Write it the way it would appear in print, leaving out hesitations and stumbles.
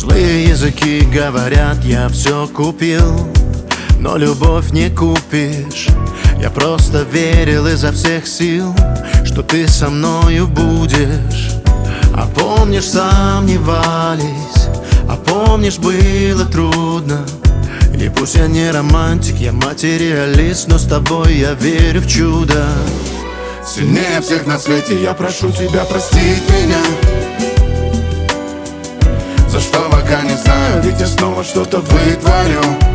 Злые языки говорят, я все купил, но любовь не купишь. Я просто верил изо всех сил, что ты со мною будешь. А помнишь, сомневались, а помнишь, было трудно. И пусть я не романтик, я материалист, но с тобой я верю в чудо. Сильнее всех на свете я прошу тебя простить меня, за что пока не знаю, ведь я снова что-то вытворю.